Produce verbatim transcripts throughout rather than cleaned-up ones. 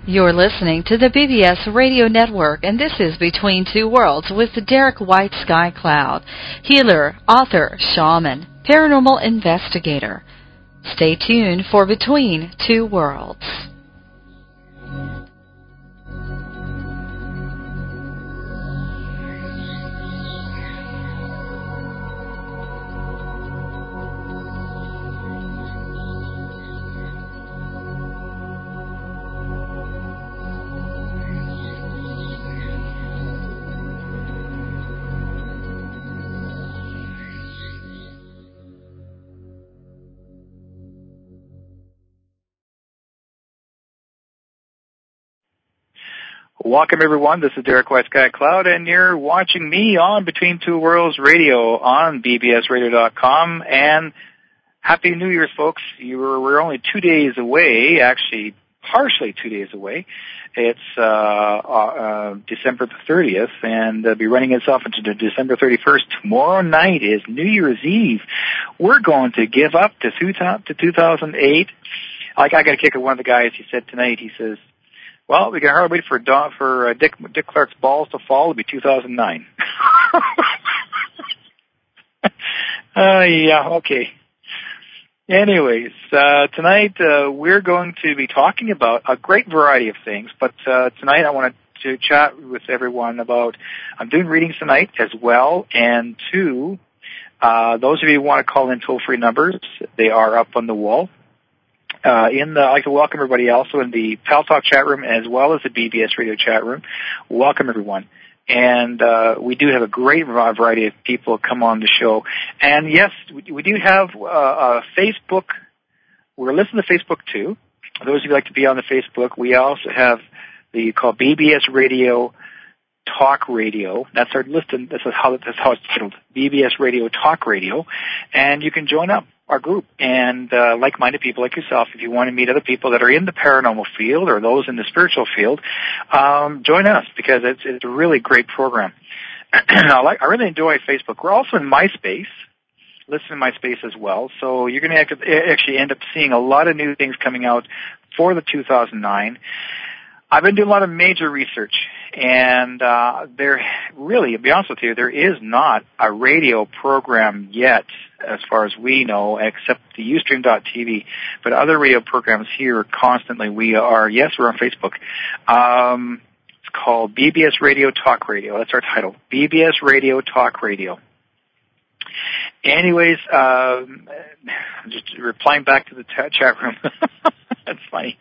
You're listening to the B B S Radio Network, and this is Between Two Worlds with Derek White Sky Cloud, healer, author, shaman, paranormal investigator. Stay tuned for Between Two Worlds. Welcome, everyone. This is Derek White Sky Cloud, and you're watching me on Between Two Worlds Radio on B B S radio dot com. And Happy New Year's, folks. You were, we're only two days away, actually partially two days away. It's uh, uh, December the thirtieth, and uh, be running itself into December thirty-first. Tomorrow night is New Year's Eve. We're going to give up to two thousand eight. Like, I got a kick at one of the guys. He said tonight, he says, well, we can hardly wait for Don, for uh, Dick, Dick Clark's balls to fall. It'll be two thousand nine. uh, yeah, okay. Anyways, uh, tonight uh, we're going to be talking about a great variety of things, but uh, tonight I wanted to chat with everyone about, I'm doing readings tonight as well, and two, uh, those of you who want to call in toll-free numbers, they are up on the wall. Uh, in the, I'd like to welcome everybody also in the Pal Talk chat room as well as the B B S Radio chat room. Welcome, everyone. And uh, we do have a great variety of people come on the show. And yes, we, we do have uh, a Facebook. We're listening to Facebook too. Those of you who like to be on the Facebook, we also have the called B B S Radio Talk Radio. That's our list. This is how that's how it's titled, B B S Radio Talk Radio, and you can join up our group and uh, like-minded people like yourself. If you want to meet other people that are in the paranormal field or those in the spiritual field, um, join us because it's it's a really great program. I like I really enjoy Facebook. We're also in MySpace. Listen to MySpace as well. So you're going to actually end up seeing a lot of new things coming out for the two thousand nine. I've been doing a lot of major research, and uh, there really, to be honest with you, there is not a radio program yet, as far as we know, except the Ustream dot T V. But other radio programs here constantly, we are, yes, we're on Facebook. Um, it's called B B S Radio Talk Radio. That's our title, B B S Radio Talk Radio. Anyways, um, just replying back to the t- chat room. That's funny.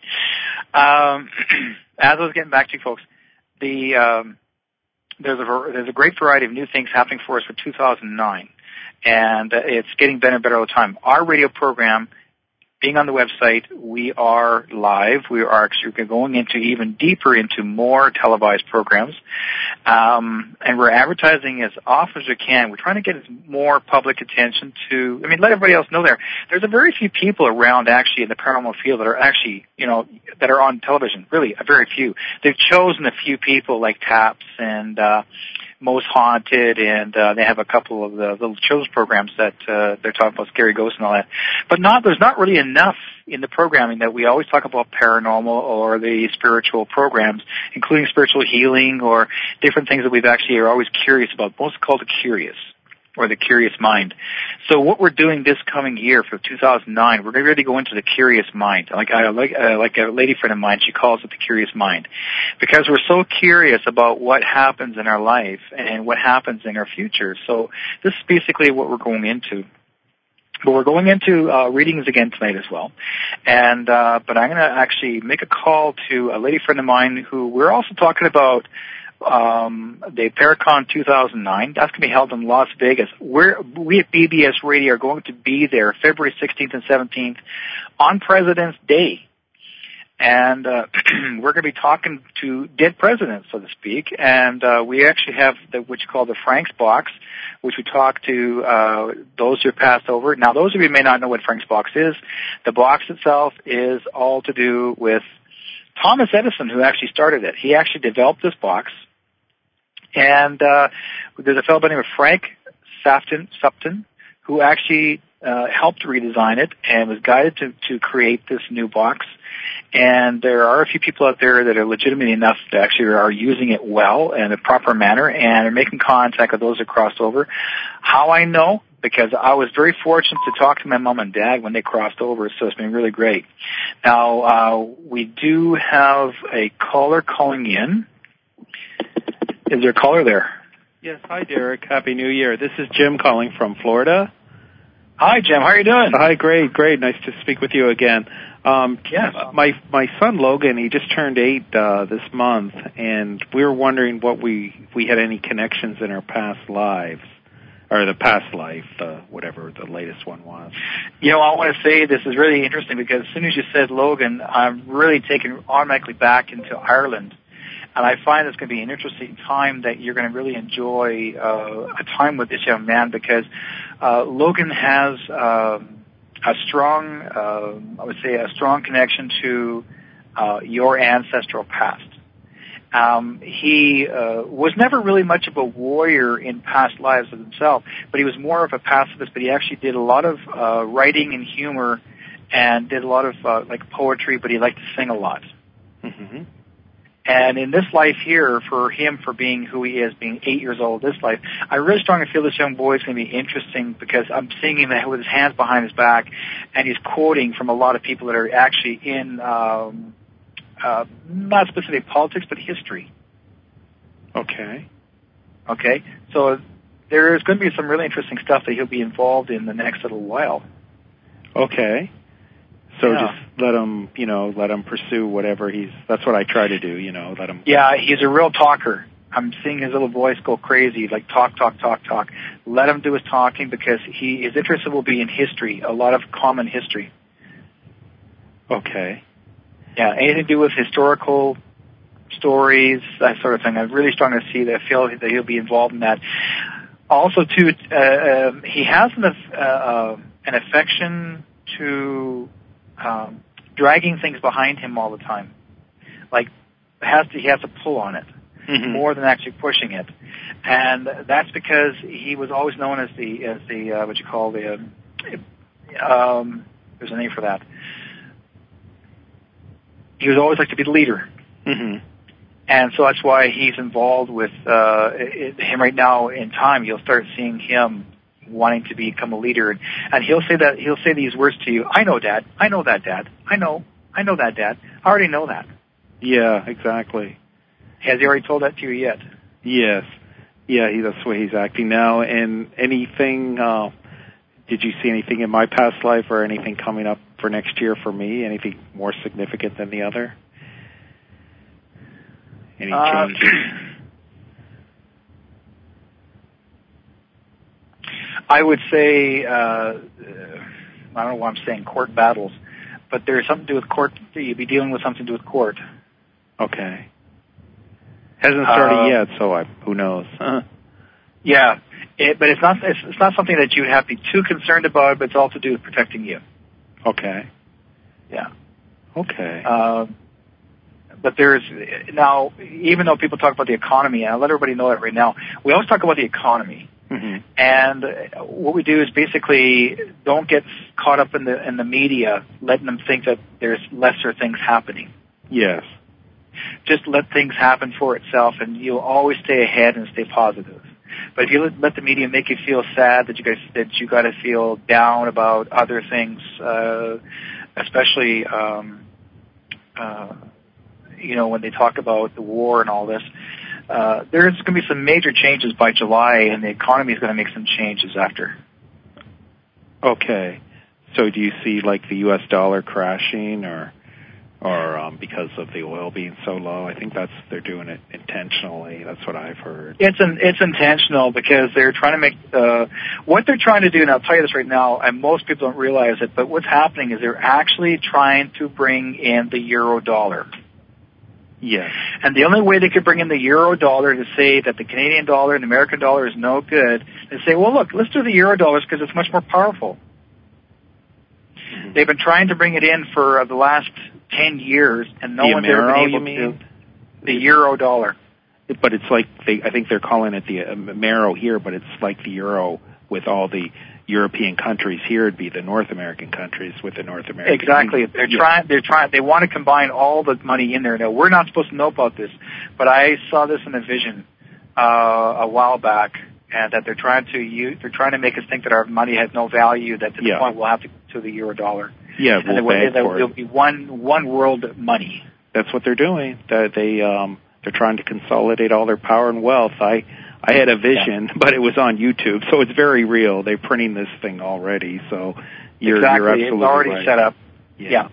Um, as I was getting back to you folks, the um, there's a there's a great variety of new things happening for us for two thousand nine, and it's getting better and better all the time. Our radio program, being on the website, we are live. We are actually going into even deeper into more televised programs, um, and we're advertising as often as we can. We're trying to get more public attention to, I mean, let everybody else know there. There's a very few people around actually in the paranormal field that are actually, you know, that are on television. Really, a very few. They've chosen a few people like TAPS and uh, Most Haunted, and uh, they have a couple of the little children's programs that uh, they're talking about, Scary Ghosts and all that. But not, there's not really enough in the programming that we always talk about paranormal or the spiritual programs, including spiritual healing or different things that we've actually are always curious about. Most called the curious, or the curious mind. So what we're doing this coming year for two thousand nine, we're going to really go into the curious mind. Like I like uh, like a lady friend of mine, she calls it the curious mind, because we're so curious about what happens in our life and what happens in our future. So this is basically what we're going into. But we're going into uh, readings again tonight as well. And uh, but I'm going to actually make a call to a lady friend of mine who we're also talking about um, the Paracon two thousand nine. That's going to be held in Las Vegas. We're, we at B B S Radio are going to be there February sixteenth and seventeenth on President's Day. And uh, we're going to be talking to dead presidents, so to speak. And uh, we actually have the, what you call the Frank's Box, which we talk to uh, those who have passed over. Now, those of you who may not know what Frank's Box is, the box itself is all to do with Thomas Edison, who actually started it. He actually developed this box. And uh, there's a fellow by the name of Frank Safton, Supton, who actually uh, helped redesign it and was guided to, to create this new box. And there are a few people out there that are legitimate enough that actually are using it well in a proper manner and are making contact with those that crossed over. How I know? Because I was very fortunate to talk to my mom and dad when they crossed over, so it's been really great. Now, uh, we do have a caller calling in. Is there a caller there? Yes. Hi, Derek. Happy New Year. This is Jim calling from Florida. Hi, Jim. How are you doing? Hi, great, great. Nice to speak with you again. Um, yes. My my son Logan, he just turned eight uh, this month, and we were wondering what we if we had any connections in our past lives, or the past life, uh, whatever the latest one was. You know, I want to say this is really interesting because as soon as you said Logan, I'm really taken automatically back into Ireland. And I find it's going to be an interesting time that you're going to really enjoy uh, a time with this young man because uh, Logan has um, a strong, uh, I would say, a strong connection to uh, your ancestral past. Um, he uh, was never really much of a warrior in past lives of himself, but he was more of a pacifist. But he actually did a lot of uh, writing and humor, and did a lot of uh, like poetry. But he liked to sing a lot. Mm-hmm. And in this life here, for him, for being who he is, being eight years old, this life, I really strongly feel this young boy is going to be interesting because I'm seeing him with his hands behind his back, and he's quoting from a lot of people that are actually in, um, uh, not specific politics, but history. Okay. Okay? So there's going to be some really interesting stuff that he'll be involved in the next little while. Okay. So yeah. just let him, you know, let him pursue whatever he's, that's what I try to do, you know, let him. Yeah, he's a real talker. I'm seeing his little voice go crazy, like talk, talk, talk, talk. Let him do his talking because he, his interest will be in history, a lot of common history. Okay. Yeah, anything to do with historical stories, that sort of thing. I'm really starting to see that, I feel that he'll be involved in that. Also, too, uh, um, he has an, uh, uh, an affection to Um, dragging things behind him all the time, like has to he has to pull on it mm-hmm. more than actually pushing it, and that's because he was always known as the as the uh, what you call the uh, um, there's a name for that. He was always like to be the leader, mm-hmm. and so that's why he's involved with uh, it, him right now. In time, you'll start seeing him wanting to become a leader, and he'll say that he'll say these words to you. I know, Dad. I know that, Dad. I know. I know that, Dad. I already know that. Yeah, exactly. Has he already told that to you yet? Yes. Yeah, he, that's the way he's acting now. And anything? Uh, did you see anything in my past life, or anything coming up for next year for me? Anything more significant than the other? Any uh, changes? I would say, uh, I don't know why I'm saying court battles, but there's something to do with court. You'd be dealing with something to do with court. Okay. Hasn't started uh, yet, so I, who knows? Uh-huh. Yeah, it, but it's not. It's, it's not something that you'd have to be too concerned about. But it's all to do with protecting you. Okay. Yeah. Okay. Uh, but there's now, even though people talk about the economy, and I'll let everybody know that right now, we always talk about the economy. Mm-hmm. And what we do is basically don't get caught up in the in the media, letting them think that there's lesser things happening. Yes. Just let things happen for itself, and you'll always stay ahead and stay positive. But if you let, let the media make you feel sad, that you guys that you got to feel down about other things, uh, especially um, uh, you know when they talk about the war and all this. Uh, there's going to be some major changes by July, and the economy is going to make some changes after. Okay. So do you see, like, the U S dollar crashing, or or um, because of the oil being so low? I think that's they're doing it intentionally. That's what I've heard. It's an, it's intentional because they're trying to make uh, what they're trying to do. And I'll tell you this right now, and most people don't realize it, but what's happening is they're actually trying to bring in the euro dollar. Yes. And the only way they could bring in the euro dollar to say that the Canadian dollar and the American dollar is no good is say, well, look, let's do the euro dollars because it's much more powerful. Mm-hmm. They've been trying to bring it in for uh, the last ten years, and no the one's Amero, ever been able you mean? to. The euro dollar. But it's like, they, I think they're calling it the Amero here, but it's like the euro with all the European countries. Here it'd be the North American countries with the North American. Exactly. Union. They're yeah. trying. They're trying. They want to combine all the money in there. Now we're not supposed to know about this, but I saw this in a vision uh, a while back, and that they're trying to use. They're trying to make us think that our money has no value. That to the yeah. point we'll have to to the euro dollar. Yeah, and we'll there, pay for there'll it. be one one world money. That's what they're doing. That they um, they're trying to consolidate all their power and wealth. I. I had a vision, yeah. but it was on YouTube, so it's very real. They're printing this thing already, so you're, exactly. you're absolutely it's already right. set up. Yeah. yeah.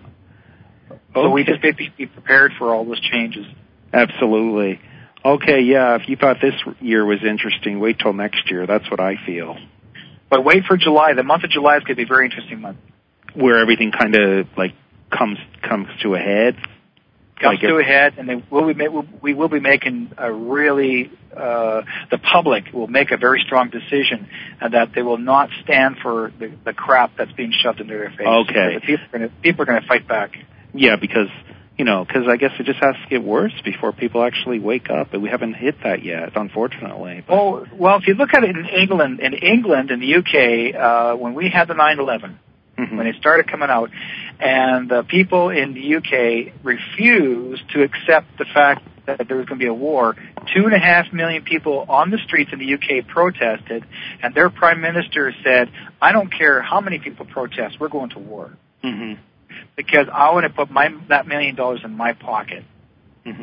So okay. we just need to be prepared for all those changes. Absolutely. Okay, yeah, if you thought this year was interesting, wait till next year. That's what I feel. But wait for July. The month of July is going to be a very interesting month. Where everything kind of, like, comes comes to a head? Comes like to a head, and they will be, we will be making a really, uh, the public will make a very strong decision, and that they will not stand for the, the crap that's being shoved into their face. Okay. So people are going to, people are going to fight back. Yeah, because, you know, because I guess it just has to get worse before people actually wake up, and we haven't hit that yet, unfortunately. But. Oh, well, if you look at it in England, in England and the U K, uh, when we had the nine eleven, mm-hmm. when it started coming out, and the people in the U K refused to accept the fact that there was going to be a war. Two and a half million people on the streets in the U K protested, and their prime minister said, I don't care how many people protest, we're going to war. Mm-hmm. Because I want to put my that million dollars in my pocket. Mm-hmm.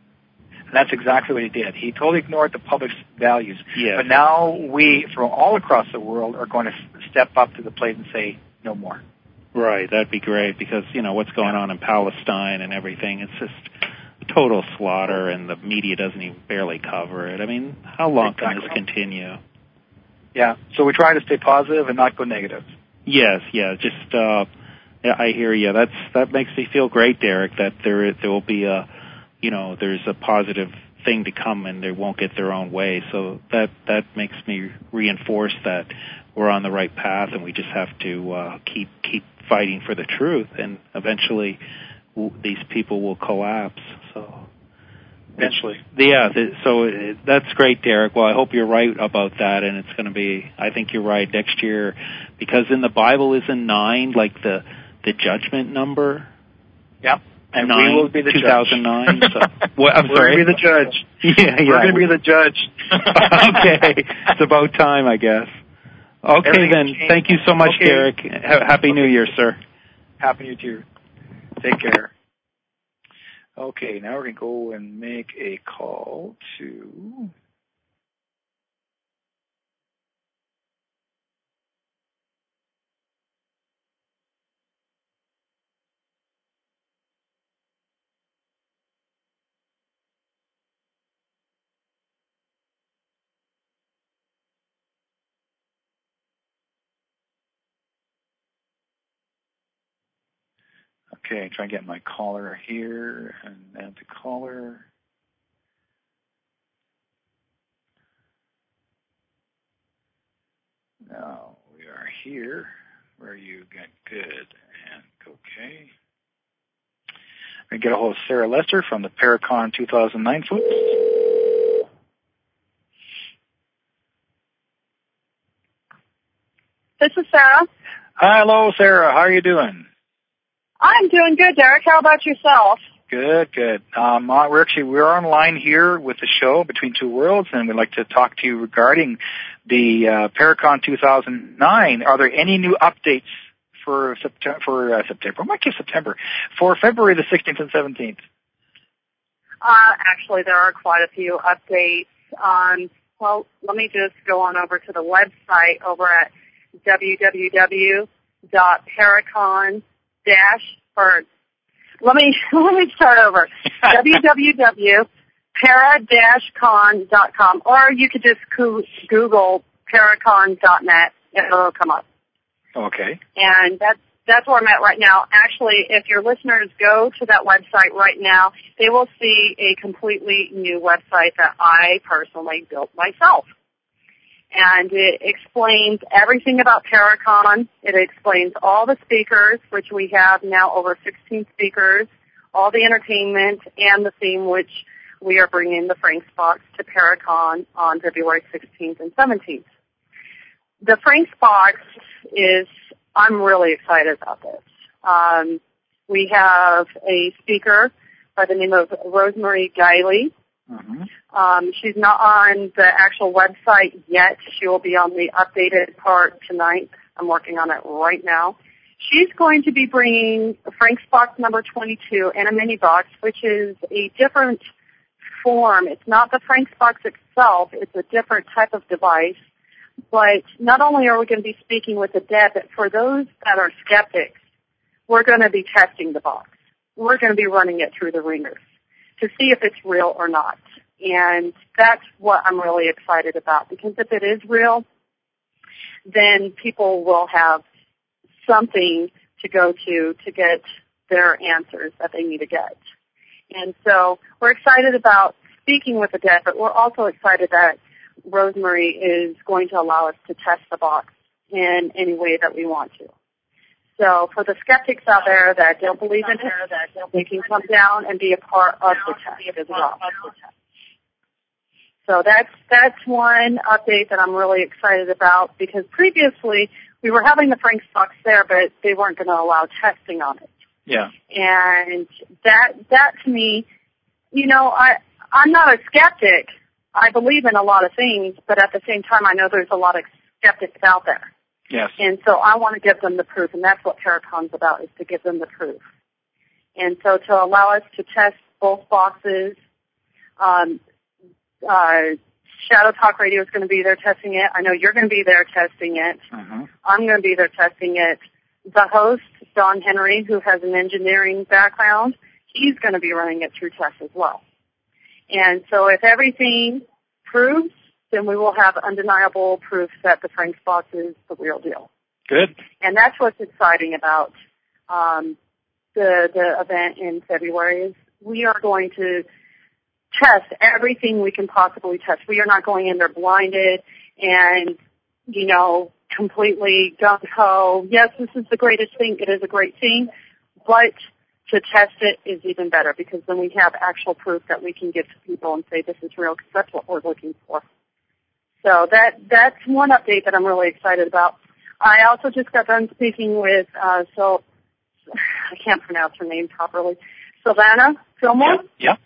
And that's exactly what he did. He totally ignored the public's values. Yes. But now we, from all across the world, are going to step up to the plate and say, no more. Right, that'd be great because, you know, what's going on in Palestine and everything, it's just total slaughter and the media doesn't even barely cover it. I mean, how long exactly. can this continue? Yeah, so we try to stay positive and not go negative. Yes, yeah, just, uh, yeah, I hear you. That's, that makes me feel great, Derek, that there, there will be a, you know, there's a positive thing to come and they won't get their own way. So that, that makes me reinforce that we're on the right path and we just have to, uh, keep, keep, fighting for the truth, and eventually w- these people will collapse. So, eventually, yeah. The, so it, that's great, Derek. Well, I hope you're right about that, and it's going to be. I think you're right next year, because in the Bible isn't nine like the the judgment number. Yep. And nine, we will be the two thousand nine. judge. So, well, I'm We're sorry. going to be the judge. Yeah, yeah. We're going to be the judge. Okay, it's about time, I guess. Okay, then. Thank you so much, okay. Derek. Ha- Happy okay. New Year, sir. Happy New Year. Take care. Okay, now we're going to go and make a call to... Okay, try and get my caller here and add the caller. Now we are here where you get good and okay. I'm going to get a hold of Sarah Lester from the Paracon two thousand nine, folks. This is Sarah. Hello, Sarah. How are you doing? I'm doing good, Derek. How about yourself? Good, good. Um, we're actually we're online here with the show Between Two Worlds, and we'd like to talk to you regarding the uh, Paracon two thousand nine. Are there any new updates for September? For uh, September, I might give September for February the sixteenth and seventeenth. Uh, actually, there are quite a few updates. Um, well, let me just go on over to the website over at w w w dot paracon dash or let me let me start over w w w dot para dash con dot com, or you could just Google paracon dot net and it'll come up. Okay. And that's that's where I'm at right now. Actually, if your listeners go to that website right now, they will see a completely new website that I personally built myself. And it explains everything about Paracon. It explains all the speakers, which we have now over sixteen speakers, all the entertainment, and the theme, which we are bringing the Frank's Box to Paracon on February sixteenth and seventeenth. the Frank's box is, I'm really excited about this. Um, we have a speaker by the name of Rosemary Guiley. Mm-hmm. Um, she's not on the actual website yet. She will be on the updated part tonight. I'm working on it right now. She's going to be bringing Frank's box number twenty-two and a mini box, which is a different form. It's not the Frank's box itself. It's a different type of device. But not only are we going to be speaking with the dead, but for those that are skeptics, we're going to be testing the box. We're going to be running it through the ringers to see if it's real or not. And that's what I'm really excited about, because if it is real, then people will have something to go to to get their answers that they need to get. And so we're excited about speaking with the dead, but we're also excited that Rosemary is going to allow us to test the box in any way that we want to. So for the skeptics out there that don't believe in it, they can come down and be a part of the test as well. So that's that's one update that I'm really excited about, because previously we were having the Frank's box there, but they weren't going to allow testing on it. Yeah. And that that to me, you know, I I'm not a skeptic. I believe in a lot of things, but at the same time, I know there's a lot of skeptics out there. Yes. And so I want to give them the proof, and that's what Paracon's about, is to give them the proof. And so to allow us to test both boxes, um, uh, Shadow Talk Radio is going to be there testing it. I know you're going to be there testing it. Mm-hmm. I'm going to be there testing it. The host, Don Henry, who has an engineering background, he's going to be running it through tests as well. And so if everything proves, then we will have undeniable proof that the Frank's box is the real deal. Good. And that's what's exciting about um, the the event in February, is we are going to test everything we can possibly test. We are not going in there blinded and, you know, completely gung-ho. Yes, this is the greatest thing. It is a great thing, but to test it is even better, because then we have actual proof that we can give to people and say this is real, because that's what we're looking for. So that that's one update that I'm really excited about. I also just got done speaking with, uh, so I can't pronounce her name properly, Silvana Fillmore. Yeah. yeah.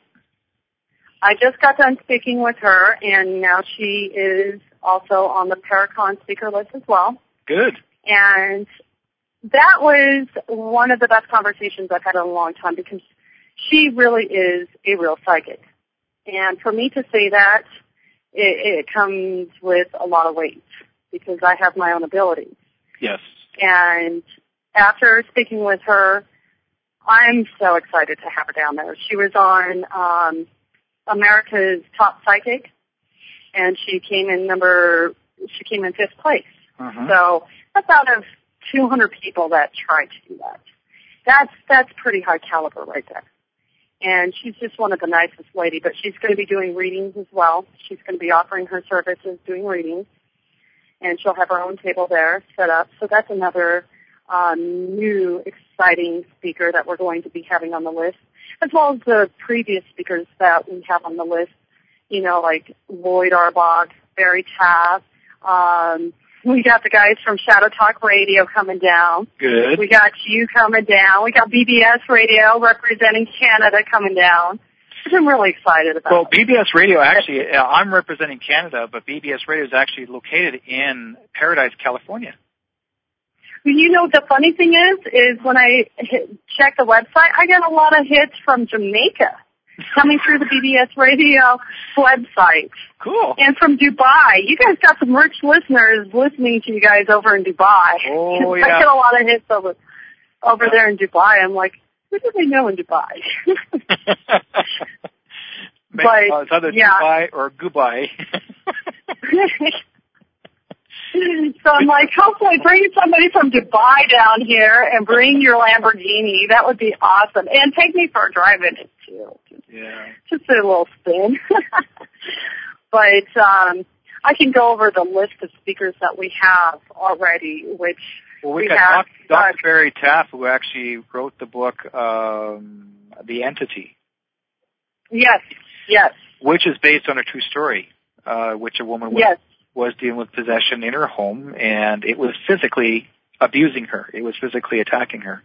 I just got done speaking with her, and now she is also on the Paracon speaker list as well. Good. And that was one of the best conversations I've had in a long time, because she really is a real psychic. And for me to say that, it, it comes with a lot of weight, because I have my own abilities. Yes. And after speaking with her, I'm so excited to have her down there. She was on um, America's Top Psychic, and she came in number, she came in fifth place. Uh-huh. So that's out of two hundred people that tried to do that. That's that's pretty high caliber right there. And she's just one of the nicest lady, but she's going to be doing readings as well. She's going to be offering her services doing readings, and she'll have her own table there set up. So that's another um, new, exciting speaker that we're going to be having on the list, as well as the previous speakers that we have on the list, you know, like Lloyd Arbach, Barry Taff. Um, we got the guys from Shadow Talk Radio coming down. Good. We got you coming down. We got B B S Radio representing Canada coming down, which I'm really excited about. Well, B B S Radio, actually, uh, I'm representing Canada, but B B S Radio is actually located in Paradise, California. You know, the funny thing is, is when I hit, check the website, I get a lot of hits from Jamaica coming through the B B S Radio website. Cool. And from Dubai. You guys got some rich listeners listening to you guys over in Dubai. Oh, yeah. I get a lot of hits over over there in Dubai. I'm like, who do they know in Dubai? But, but, uh, it's either yeah. Dubai or Goodbye. So I'm like, hopefully bring somebody from Dubai down here and bring your Lamborghini. That would be awesome. And take me for a drive in it, too. Yeah. Just a little spin. But um, I can go over the list of speakers that we have already, which well, we, we got have. Doctor Barry Taff, who actually wrote the book, um, The Entity. Yes, yes. Which is based on a true story, uh, which a woman was yes. was dealing with possession in her home, and it was physically abusing her. It was physically attacking her.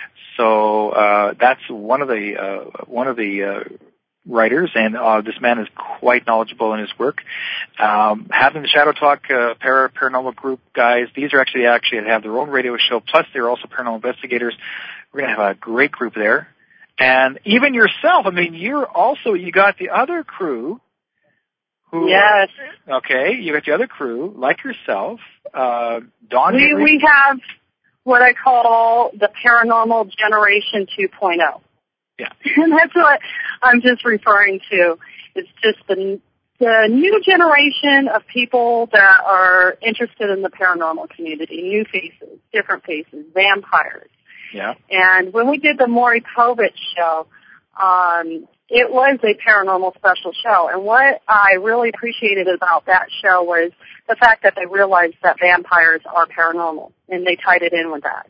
So uh, that's one of the uh, one of the uh, writers, and uh, this man is quite knowledgeable in his work. Um, having the Shadow Talk uh, para, paranormal group guys, these are actually actually have their own radio show. Plus, they're also paranormal investigators. We're going to have a great group there, and even yourself. I mean, you're also you got the other crew. Who, yes. Okay, you got the other crew like yourself. Uh, Dawn. We Henry. we have what I call the Paranormal Generation two point oh. Yeah. And that's what I'm just referring to. It's just the, the new generation of people that are interested in the paranormal community, new faces, different faces, vampires. Yeah. And when we did the Maury Povich show, um, it was a paranormal special show. And what I really appreciated about that show was the fact that they realized that vampires are paranormal, and they tied it in with that.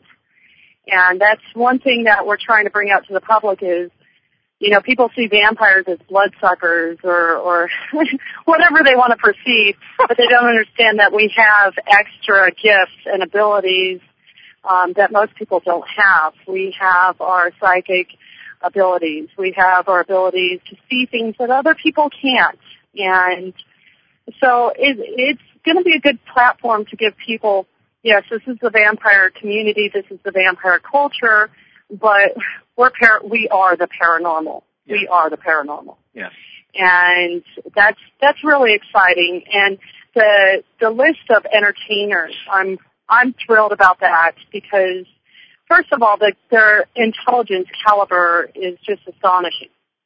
And that's one thing that we're trying to bring out to the public is, you know, people see vampires as bloodsuckers or, or whatever they want to perceive, but they don't understand that we have extra gifts and abilities um, that most people don't have. We have our psychic abilities. We have our abilities to see things that other people can't. And so it, it's going to be a good platform to give people, yes, this is the vampire community, this is the vampire culture, but we're par- we are the paranormal. Yes. We are the paranormal. Yes. And that's that's really exciting. And the the list of entertainers, I'm I'm thrilled about that because first of all, the, their intelligence caliber is just astonishing.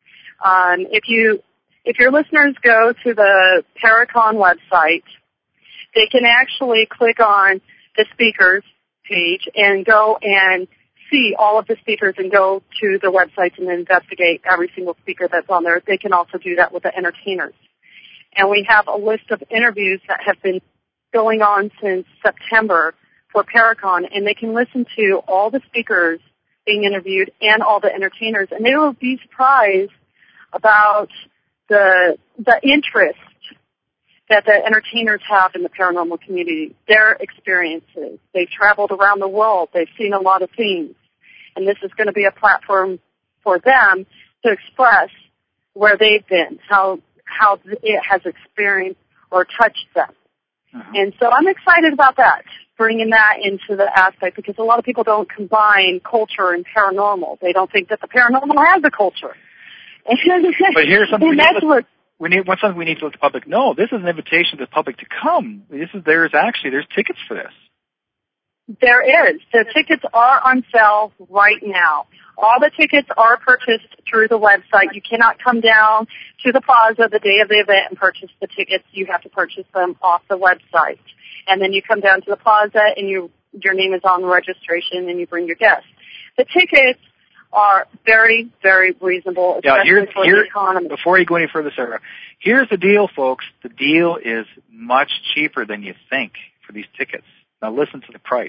Um, if you if your listeners go to the Paracon website, they can actually click on the speakers page and go and see all of the speakers and go to the websites and investigate every single speaker that's on there. They can also do that with the entertainers. And we have a list of interviews that have been going on since September for Paracon, and they can listen to all the speakers being interviewed and all the entertainers, and they will be surprised about the the interest that the entertainers have in the paranormal community, their experiences. They've traveled around the world. They've seen a lot of things. And this is going to be a platform for them to express where they've been, how how it has experienced or touched them. Uh-huh. And so I'm excited about that, bringing that into the aspect, because a lot of people don't combine culture and paranormal. They don't think that the paranormal has a culture. But here's something. And that's what We need what's something we need to let the public know. This is an invitation to the public to come. This is there's actually there's tickets for this. There is. The tickets are on sale right now. All the tickets are purchased through the website. You cannot come down to the plaza the day of the event and purchase the tickets. You have to purchase them off the website. And then you come down to the plaza and you your name is on the registration and you bring your guests. The tickets are very, very reasonable, especially yeah, here's, for here, the economy. Before you go any further, Sarah, here's the deal, folks. The deal is much cheaper than you think for these tickets. Now listen to the price.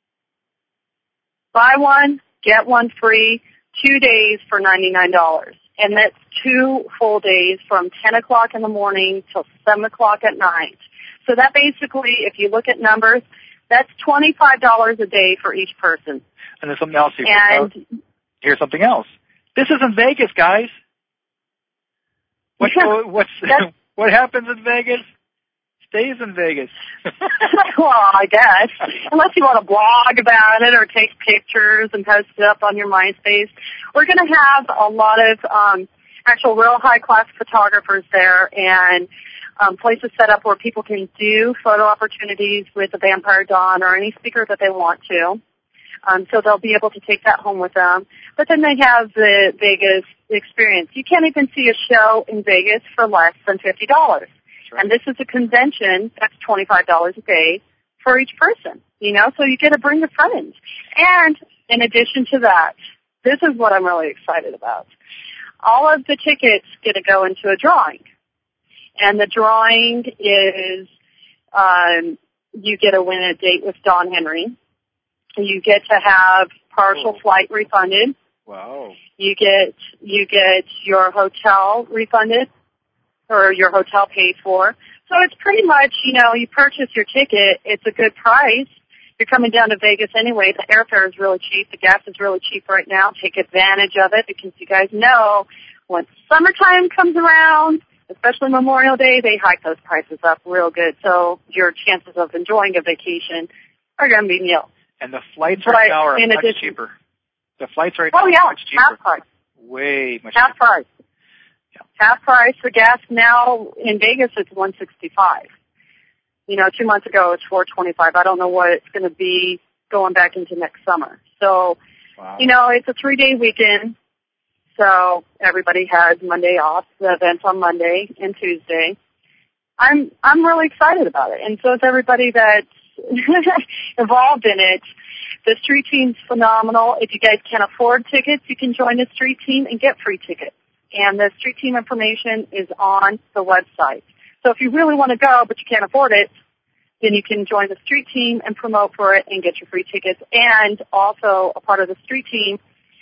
Buy one, get one free, two days for ninety-nine dollars. And that's two full days from ten o'clock in the morning till seven o'clock at night. So that basically, if you look at numbers, that's twenty-five dollars a day for each person. And there's something else you and can Here's something else. This isn't Vegas, guys. What, what's, what happens in Vegas stays in Vegas. Well, I guess. Unless you want to blog about it or take pictures and post it up on your MySpace. We're going to have a lot of um, actual real high-class photographers there and um, places set up where people can do photo opportunities with the Vampire Dawn or any speaker that they want to. Um, so they'll be able to take that home with them. But then they have the Vegas experience. You can't even see a show in Vegas for less than fifty dollars. Right. And this is a convention that's twenty-five dollars a day for each person, you know, so you get to bring your friends. And in addition to that, this is what I'm really excited about. All of the tickets get to go into a drawing. And the drawing is um, you get to win a date with Dawn Henry. You get to have partial oh. flight refunded. Wow. You get you get your hotel refunded, or your hotel paid for So it's pretty much, you know, you purchase your ticket, it's a good price. You're coming down to Vegas anyway. The airfare is really cheap. The gas is really cheap right now. Take advantage of it because you guys know when summertime comes around, especially Memorial Day, they hike those prices up real good. So your chances of enjoying a vacation are going to be nil. And the flights right now are much addition, cheaper. The flights right now oh, yeah, are much cheaper. Half price. Way much half cheaper. price. Yeah. Half price for gas now in Vegas. It's one sixty-five. You know, two months ago it's four twenty-five. I don't know what it's going to be going back into next summer. So, wow. you know, it's a three-day weekend. So everybody has Monday off. The event's on Monday and Tuesday. I'm I'm really excited about it, and so is everybody that's involved in it. The street team's phenomenal. If you guys can't afford tickets, you can join the street team and get free tickets. And the street team information is on the website. So if you really want to go but you can't afford it, then you can join the street team and promote for it and get your free tickets. And also a part of the street team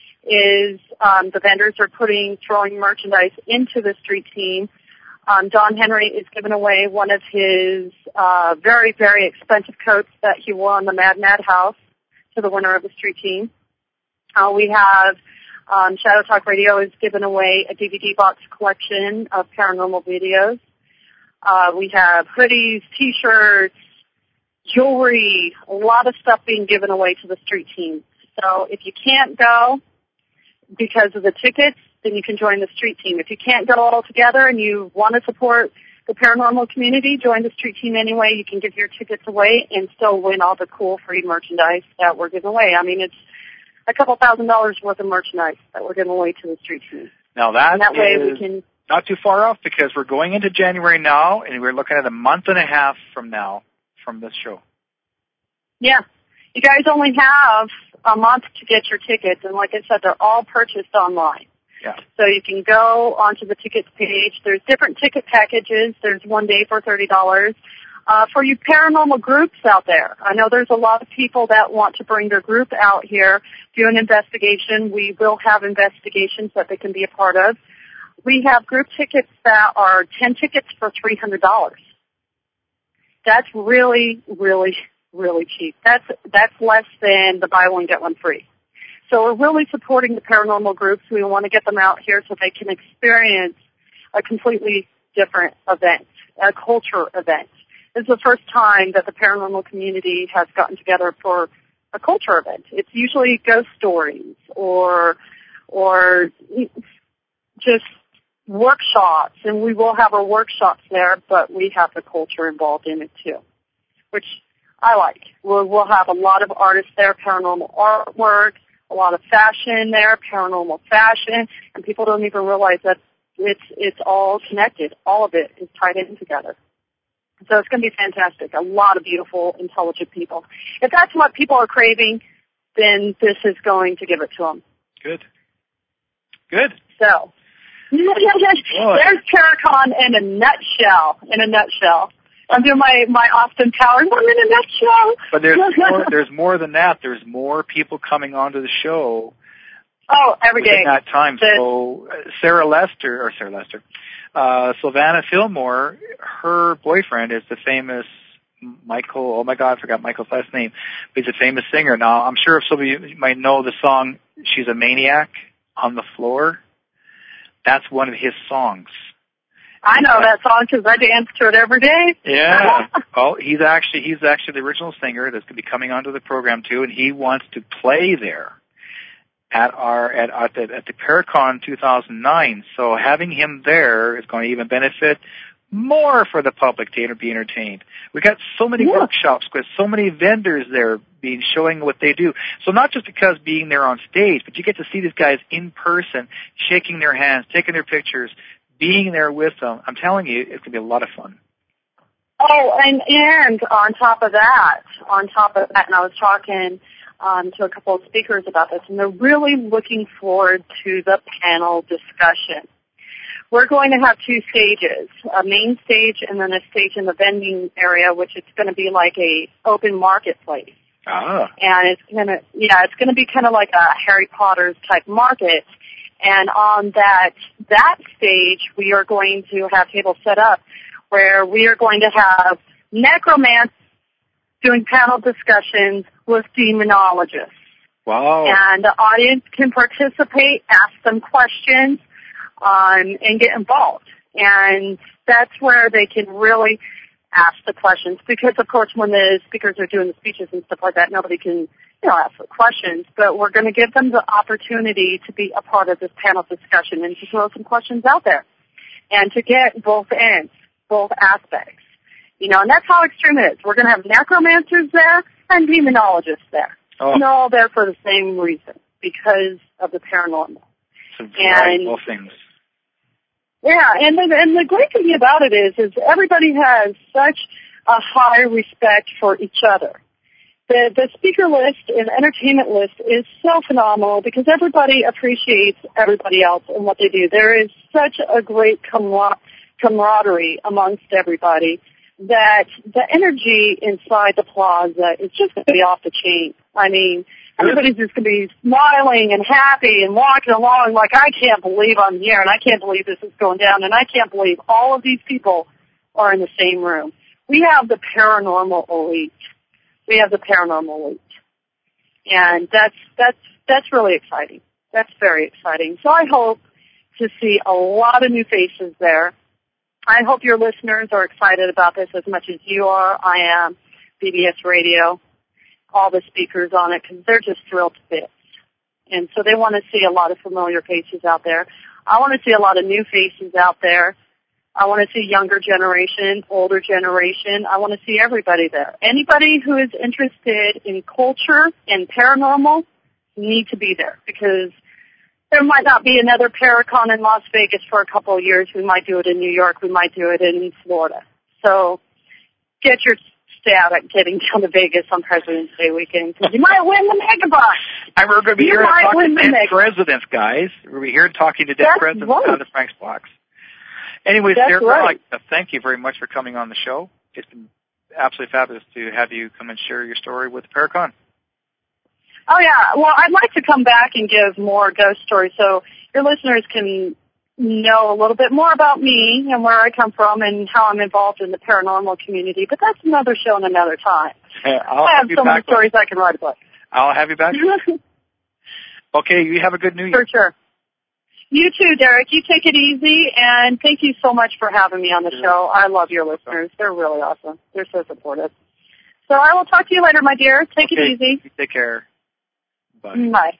is um, the vendors are putting, throwing merchandise into the street team. Um, Don Henry is giving away one of his uh, very, very expensive coats that he wore on the Mad Mad House to the winner of the street team. Uh, we have um, Shadow Talk Radio is giving away a D V D box collection of paranormal videos. Uh, we have hoodies, T-shirts, jewelry, a lot of stuff being given away to the street team. So if you can't go because of the tickets, then you can join the street team. If you can't go all together and you want to support the paranormal community, join the street team anyway. You can give your tickets away and still win all the cool free merchandise that we're giving away. I mean, it's a couple thousand dollars worth of merchandise that we're giving away to the street team. Now that, and that is way we can not too far off because we're going into January now, and we're looking at a month and a half from now from this show. Yeah. You guys only have a month to get your tickets, and like I said, they're all purchased online. Yeah. So you can go onto the tickets page. There's different ticket packages. There's one day for thirty dollars. Uh, for you paranormal groups out there, I know there's a lot of people that want to bring their group out here, do an investigation. We will have investigations that they can be a part of. We have group tickets that are ten tickets for three hundred dollars. That's really, really, really cheap. That's that's less than the buy one, get one free. So we're really supporting the paranormal groups. We want to get them out here so they can experience a completely different event, a culture event. This is the first time that the paranormal community has gotten together for a culture event. It's usually ghost stories or or just workshops, and we will have our workshops there, but we have the culture involved in it too, which I like. We'll, we'll have a lot of artists there, paranormal artwork, a lot of fashion there, paranormal fashion, and people don't even realize that it's it's all connected. All of it is tied in together. So it's going to be fantastic. A lot of beautiful, intelligent people. If that's what people are craving, then this is going to give it to them. Good. Good. So there's Paracon in a nutshell. In a nutshell. I'm doing my, my Austin Powers. I'm in a nutshell. But there's more, there's more than that. There's more people coming onto the show. Oh, every day. At that time. The, so uh, Sarah Lester, or Sarah Lester, uh, Sylvana Fillmore, her boyfriend is the famous Michael, oh my God, I forgot Michael's last name, but he's a famous singer. Now, I'm sure if some of you might know the song, She's a Maniac on the Floor. That's one of his songs. I know that song because I dance to it every day. Yeah. Well, he's actually he's actually the original singer that's going to be coming onto the program too, and he wants to play there at our at at the, at the Paracon two thousand nine. So having him there is going to even benefit more for the public to be entertained. We got so many yeah. workshops with so many vendors there being showing what they do. So not just because being there on stage, but you get to see these guys in person, shaking their hands, taking their pictures, being there with them. I'm telling you, it's going to be a lot of fun. Oh, and and on top of that, on top of that, and I was talking um, to a couple of speakers about this, and they're really looking forward to the panel discussion. We're going to have two stages, a main stage and then a stage in the vending area, which is going to be like a open marketplace. Ah. And it's going to, yeah, it's going to be kind of like a Harry Potter's type market. And on that that stage, we are going to have tables set up where we are going to have necromancers doing panel discussions with demonologists. Wow. And the audience can participate, ask them questions, um, and get involved. And that's where they can really ask the questions. Because, of course, when the speakers are doing the speeches and stuff like that, nobody can, you know, ask the questions. But we're going to give them the opportunity to be a part of this panel discussion and to throw some questions out there and to get both ends, both aspects. You know, and that's how extreme it is. We're going to have necromancers there and demonologists there. Oh. And they're all there for the same reason, because of the paranormal. It's a variety of things. Yeah, and the, and the great thing about it is, is everybody has such a high respect for each other. The, the speaker list and entertainment list is so phenomenal because everybody appreciates everybody else and what they do. There is such a great camar- camaraderie amongst everybody that the energy inside the plaza is just going to be off the chain. I mean, everybody's just going to be smiling and happy and walking along like, I can't believe I'm here and I can't believe this is going down and I can't believe all of these people are in the same room. We have the paranormal elite. We have the paranormal elite. And that's, that's, that's really exciting. That's very exciting. So I hope to see a lot of new faces there. I hope your listeners are excited about this as much as you are. I am. B B S Radio, all the speakers on it, because they're just thrilled to bits. And so they want to see a lot of familiar faces out there. I want to see a lot of new faces out there. I want to see younger generation, older generation. I want to see everybody there. Anybody who is interested in culture and paranormal need to be there, because there might not be another Paracon in Las Vegas for a couple of years. We might do it in New York. We might do it in Florida. So get your stab at getting down to Vegas on President's Day weekend, because you might win the Megabox. And we're going to be You here might talking win to the dead Megabox. presidents, guys. We'll be here talking to dead That's presidents right. out of Frank's box. Anyways, That's Derek, right. I'd like to thank you very much for coming on the show. It's been absolutely fabulous to have you come and share your story with Paracon. Oh, yeah. Well, I'd like to come back and give more ghost stories so your listeners can know a little bit more about me and where I come from and how I'm involved in the paranormal community. But that's another show and another time. I'll I have have you so many back. stories I can write about. I'll have you back. Okay, you have a good New Year. For sure. You too, Derek. You take it easy, and thank you so much for having me on the show. I love your listeners. They're really awesome. They're so supportive. So I will talk to you later, my dear. Take Okay, it easy. you take care. Bye. Bye.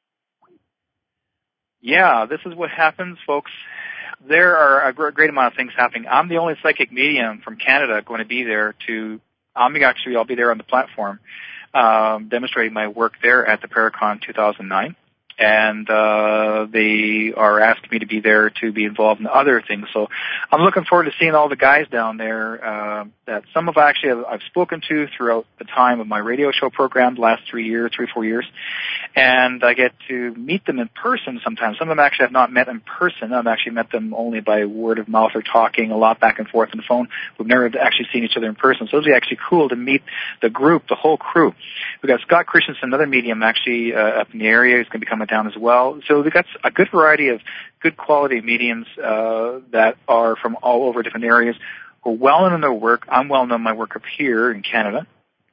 Yeah, this is what happens, folks. There are a great amount of things happening. I'm the only psychic medium from Canada going to be there to, I'm actually, I'll be there on the platform, um, demonstrating my work there at the Paracon two thousand nine. And uh they are asking me to be there to be involved in other things. So I'm looking forward to seeing all the guys down there uh, that some of actually I've, I've spoken to throughout the time of my radio show program, the last three years, three, four years. And I get to meet them in person sometimes. Some of them actually I've not met in person. I've actually met them only by word of mouth or talking a lot back and forth on the phone. We've never actually seen each other in person. So it'll be actually cool to meet the group, the whole crew. We've got Scott Christensen, another medium actually uh, up in the area. He's going to be coming down as well. So we've got a good variety of good quality mediums uh, that are from all over different areas who are well known in their work. I'm well known in my work up here in Canada.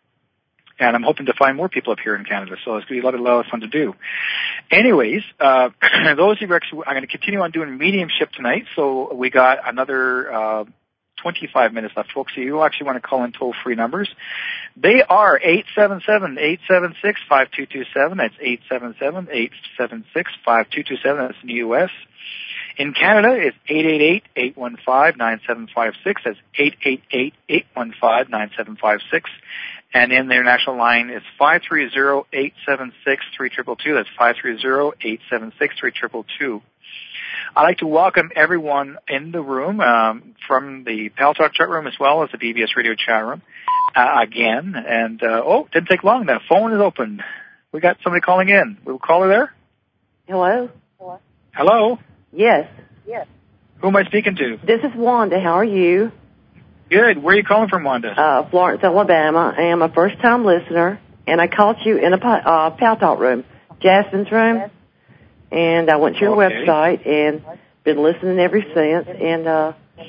And I'm hoping to find more people up here in Canada. So it's going to be a lot of, lot of fun to do. Anyways, uh, those of you actually, I'm going to continue on doing mediumship tonight. So we got another uh, twenty-five minutes left, folks. So you actually want to call in toll-free numbers. They are eight seven seven, eight seven six, five two two seven. That's eight seven seven, eight seven six, five two two seven. That's in the U S. In Canada, it's eight eight eight, eight one five, nine seven five six. That's eight eight eight, eight one five, nine seven five six. And in the international line, it's five three zero, eight seven six, three two two two. That's five three zero, eight seven six, three two two two. I'd like to welcome everyone in the room um, from the Pal Talk chat room as well as the B B S Radio chat room uh, again. And, uh, oh, didn't take long. The phone is open. We got somebody calling in. We'll call her there. Hello? Hello? Hello? Yes. Yes. Who am I speaking to? This is Wanda. How are you? Good. Where are you calling from, Wanda? Uh, Florence, Alabama. I am a first-time listener, and I called you in a uh, Pal Talk room, Jasmine's room, and I went to your Okay. website and been listening ever since. And uh,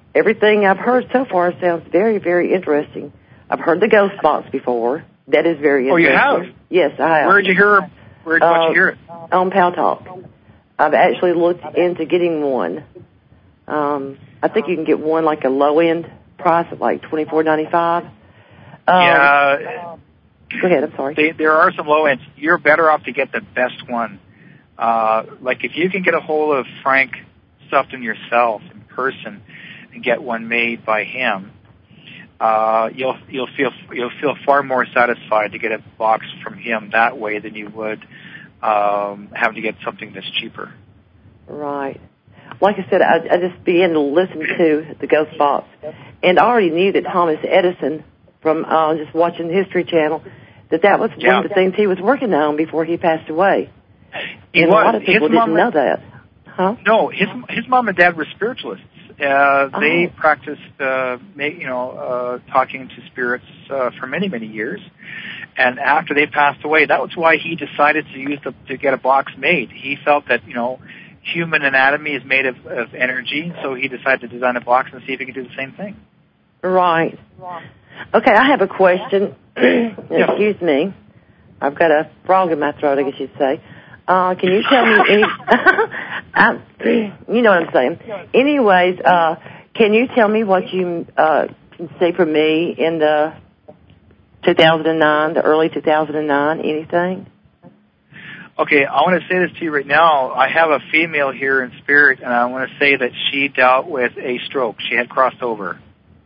everything I've heard so far sounds very, very interesting. I've heard the ghost box before. That is very Oh, you interesting. have? Yes, I have. Where did you hear? Where did Uh, you hear it? On Pal Talk. I've actually looked into getting one. Um, I think you can get one like a low end price at like twenty four ninety five. Um, Yeah. Go ahead. I'm sorry. They, there are some low ends. You're better off to get the best one. Uh, like if you can get a hold of Frank Sufton yourself in person and get one made by him, uh, you'll you'll feel you'll feel far more satisfied to get a box from him that way than you would um, having to get something that's cheaper. Right. Like I said, I, I just began to listen to the Ghost Box, and I already knew that Thomas Edison, from uh, just watching the History Channel, that that was Yeah. one of the things he was working on before he passed away. He and was. a lot of people His didn't mom- know that. Huh? No, his his mom and dad were spiritualists. Uh, they Oh. practiced, uh, ma- you know, uh, talking to spirits uh, for many many years. And after they passed away, that was why he decided to use the to get a box made. He felt that you know, human anatomy is made of, of energy, so he decided to design a box and see if he could do the same thing. Right. Okay, I have a question. Excuse me. I've got a frog in my throat, I guess you'd say. Uh, can you tell me any... I, you know what I'm saying. Anyways, uh, can you tell me what you uh, can see for me in the two thousand nine, the early two thousand nine, anything? Okay, I want to say this to you right now. I have a female here in spirit, and I want to say that she dealt with a stroke. She had crossed over.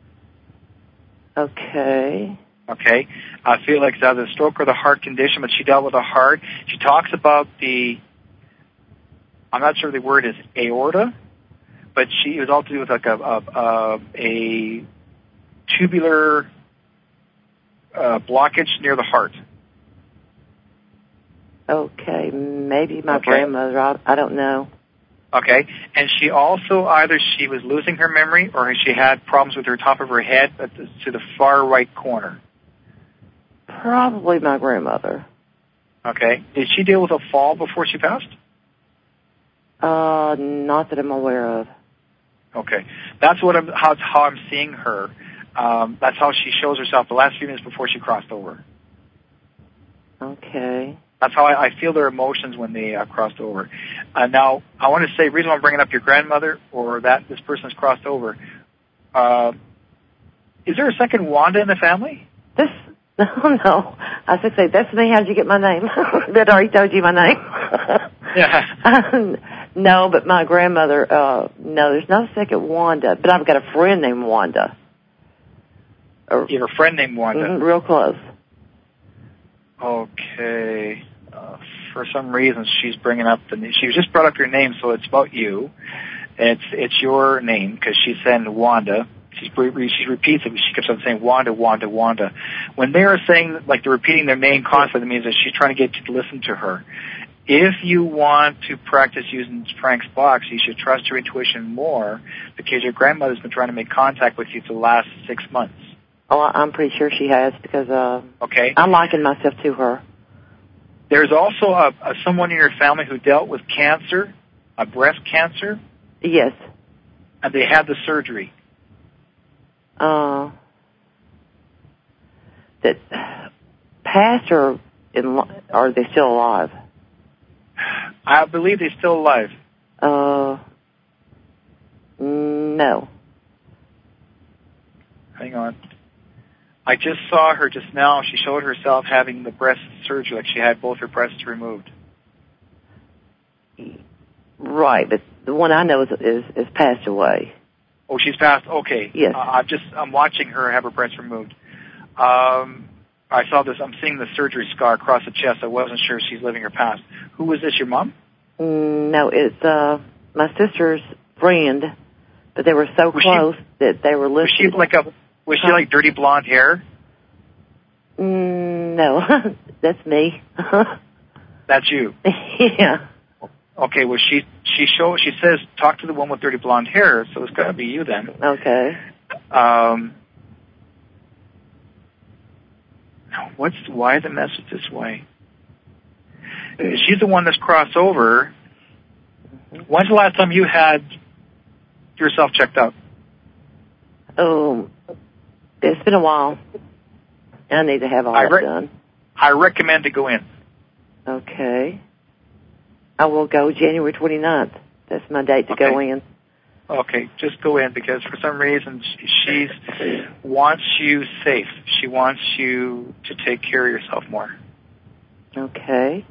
Okay. Okay, I feel like it's either a stroke or the heart condition, but she dealt with a heart. She talks about the, I'm not sure the word is aorta, but she it was all to do with like a a, a, a tubular uh, blockage near the heart. Okay, maybe my Okay. grandmother, I, I don't know. Okay, and she also either she was losing her memory or she had problems with her top of her head at the, to the far right corner. Probably my grandmother. Okay, did she deal with a fall before she passed? Uh, not that I'm aware of. Okay, that's what I'm how, how I'm seeing her. Um, that's how she shows herself the last few minutes before she crossed over. Okay. That's how I, I feel their emotions when they uh, crossed over. Uh, now, I want to say, the reason why I'm bringing up your grandmother or that this person has crossed over, uh, is there a second Wanda in the family? This, no, no. I was going to say, that's me. How'd you get my name? That already told you my name. Yeah. No, but my grandmother, uh, no, there's no second Wanda, but I've got a friend named Wanda. You have a friend named Wanda. Mm-hmm, real close. Okay. Uh, for some reason, she's bringing up the. She just brought up your name, so it's about you. It's it's your name because she's saying Wanda. She's she repeats it. She keeps on saying Wanda, Wanda, Wanda. When they are saying like they're repeating their name constantly, it means that she's trying to get you to listen to her. If you want to practice using Frank's box, you should trust your intuition more because your grandmother's been trying to make contact with you for the last six months. Oh, I'm pretty sure she has because uh, Okay. I'm liking myself to her. There's also a, a someone in your family who dealt with cancer, a breast cancer, Yes. and they had the surgery. Uh, that passed or in, are they still alive? I believe they're still alive. Uh, no. Hang on. I just saw her just now. She showed herself having the breast surgery, like she had both her breasts removed. Right, but the one I know is is, is passed away. Oh, she's passed. Okay. Yes. Uh, I'm just I'm watching her have her breasts removed. Um, I saw this. I'm seeing the surgery scar across the chest. I wasn't sure if she's living or passed. Who was this? Your mom? Mm, no, it's uh my sister's friend, but they were so Was close she, that they were Was listed. she like a? Was she Huh? like dirty blonde hair? Mm, no, that's me. That's you. Yeah. Okay. Well, she she show she says talk to the one with dirty blonde hair, so it's got to be you then. Okay. Um. What's why the message this way? She's the one that's crossed over. When's the last time you had yourself checked out? Oh, it's been a while. I need to have all I that re- done. I recommend to go in. Okay. I will go January twenty-ninth. That's my date to Okay. go in. Okay, just go in because for some reason she she's, wants you safe. She wants you to take care of yourself more. Okay.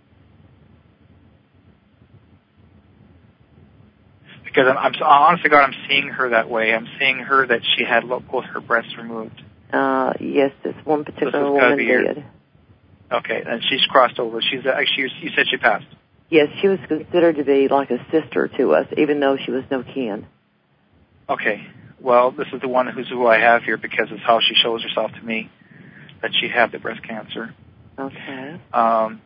Because I'm, I'm honest to God, I'm seeing her that way. I'm seeing her that she had both her breasts removed. Uh, yes, this one particular This is woman gotta be your- did. Okay, and she's crossed over. She's actually, you said she passed. Yes, she was considered to be like a sister to us, even though she was no kin. Okay, well, this is the one who's who I have here because it's how she shows herself to me, that she had the breast cancer. Okay. Um,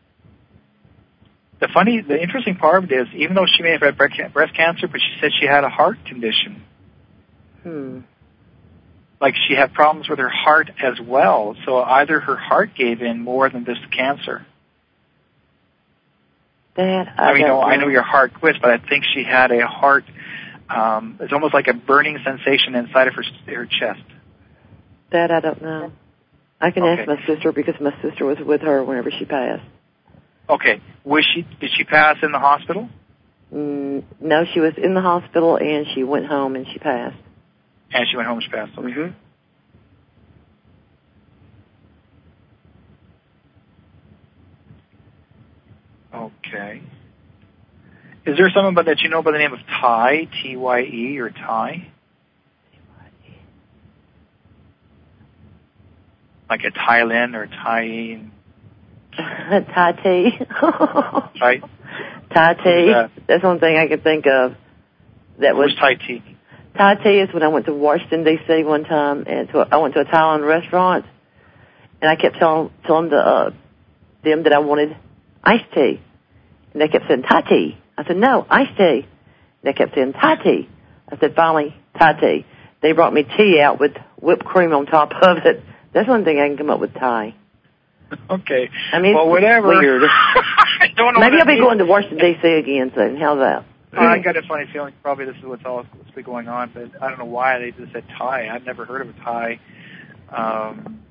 the funny, the interesting part of it is, even though she may have had breast cancer, but she said she had a heart condition. Hmm. Like she had problems with her heart as well. So either her heart gave in more than this cancer. That I, I mean, don't no, know. I know your heart quits, but I think she had a heart. Um, it's almost like a burning sensation inside of her her chest. That I don't know. I can Okay. ask my sister because my sister was with her whenever she passed. Okay, was she? Did she pass in the hospital? Mm, no, she was in the hospital and she went home and she passed. And she went home. She passed. Okay. Mm-hmm. Okay. Is there someone but that you know by the name of Ty, T Y E, or Ty? Like a Thailand or Thai? Tati. Right? Tati. that? That's the only thing I could think of. That was Who's Thai T? Tati is when I went to Washington D C one time, and to, I went to a Thailand restaurant, and I kept telling telling the uh, them that I wanted iced tea, and they kept saying Thai tea. I said no, iced tea. They kept saying Thai tea. I said finally Thai tea. They brought me tea out with whipped cream on top of it. That's one thing I can come up with Thai. Okay. I mean, well, it's whatever. weird. I don't know. Maybe what I'll be means. going to Washington D C again soon. How's that? I got a funny feeling probably this is what's all what's been going on, but I don't know why they just said Thai. I've never heard of a Thai. Um,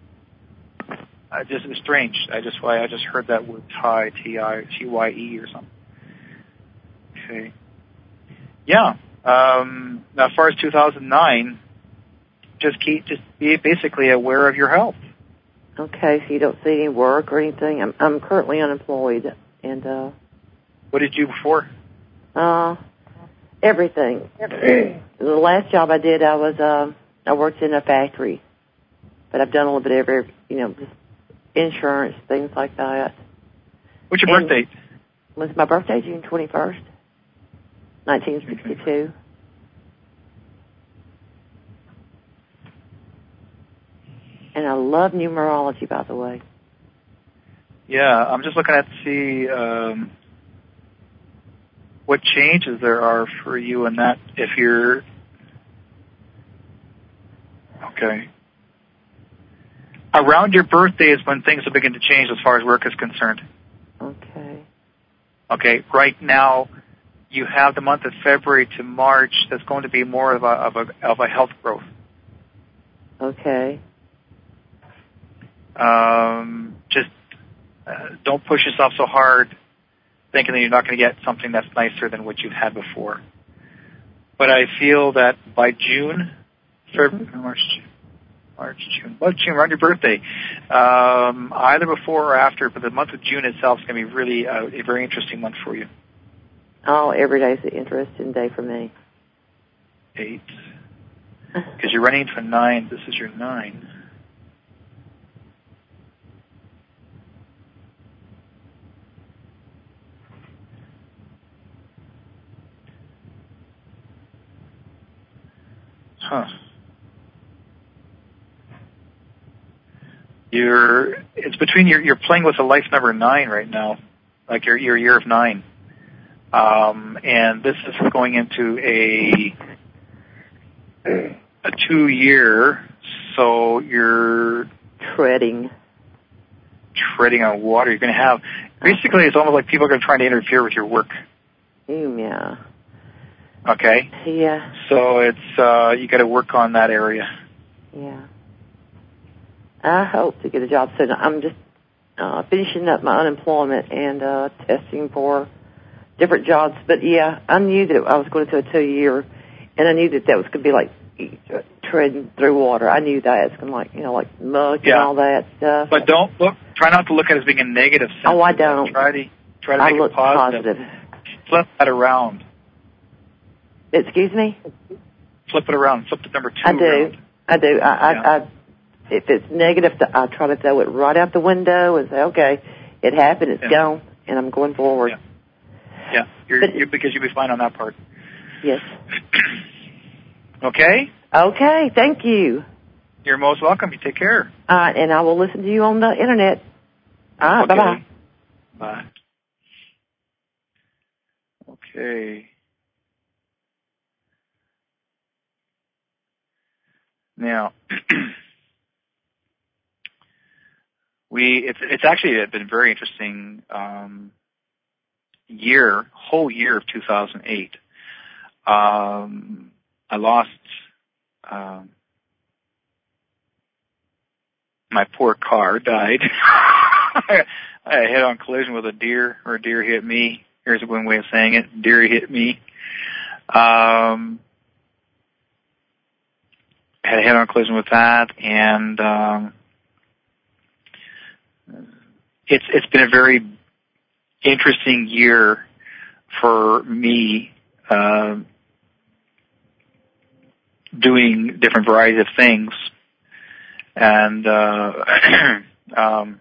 I just it's strange. I just why I just heard that word Thai, T I T Y E or something. Okay. Yeah. Um, now, as far as two thousand nine, just keep just be basically aware of your health. Okay, so you don't see any work or anything. I'm I'm currently unemployed, and uh, What did you do before? uh, everything. the last job I did, I was uh, I worked in a factory, but I've done a little bit of every, you know, just insurance, things like that. What's your And birth date? Was my birthday June twenty-first, nineteen sixty-two. And I love numerology, by the way. Yeah, I'm just looking at to see um, what changes there are for you in that. If you're okay, around your birthday is when things will begin to change as far as work is concerned. Okay. Okay, right now you have the month of February to March. That's going to be more of a of a of a health growth. Okay. Um, just uh, don't push yourself so hard, thinking that you're not going to get something that's nicer than what you've had before. But I feel that by June, February, March, March, June, well, June, around your birthday, um, either before or after, but the month of June itself is going to be really uh, a very interesting month for you. Oh, every day is an interesting day for me. Eight, because you're running into a nine. This is your nine. Huh. You're, it's between, you're, you're playing with a life number nine right now, like your, your year of nine. Um, and this is going into a, a two year, so you're Treading. treading on water. You're going to have, basically it's almost like people are going to try to interfere with your work. Mm, yeah. Okay. Yeah. So it's uh, you got to work on that area. Yeah. I hope to get a job soon. I'm just uh, finishing up my unemployment and uh, testing for different jobs. But yeah, I knew that I was going to do a two-year, and I knew that that was going to be like treading through water. I knew that it's going to like you know like muck yeah. and all that stuff. But don't look. Try not to look at it as being a negative sense. Oh, I don't. Try to try to I make look it positive. positive. Flip that around. Excuse me? Flip it around. Flip the number two I do. around. I do. I, yeah. I, I, if it's negative, I try to throw it right out the window and say, okay, it happened, it's yeah. gone, and I'm going forward. Yeah, yeah. You're, but, you're, because you'll be fine on that part. Yes. Okay? Okay, thank you. You're most welcome. You take care. All right, and I will listen to you on the Internet. All right, okay. bye-bye. Bye. Okay. Now, we it's it's actually been a very interesting um, year, whole year of two thousand eight. Um, I lost um, my poor car, died. I had a head-on collision with a deer, or a deer hit me. Here's one way of saying it: deer hit me. Um, had a head-on collision with that, and um, it's it's been a very interesting year for me, uh, doing different varieties of things, and uh, um,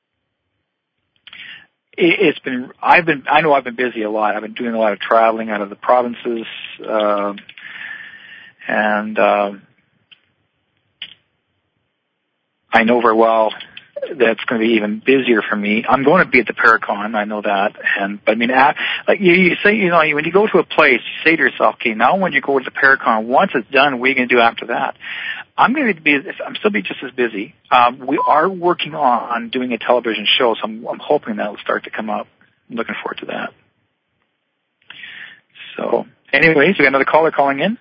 it, it's been I've been I know I've been busy a lot. I've been doing a lot of traveling out of the provinces, uh, and. Uh, I know very well that's going to be even busier for me. I'm going to be at the Paracon, I know that. And but I mean, like you, you say, you know, when you go to a place, you say to yourself, okay, now when you go to the Paracon, once it's done, what are you going to do after that? I'm going to be, I'm still be just as busy. Um, we are working on doing a television show, so I'm, I'm hoping that will start to come up. I'm looking forward to that. So, anyways, we got another caller calling in.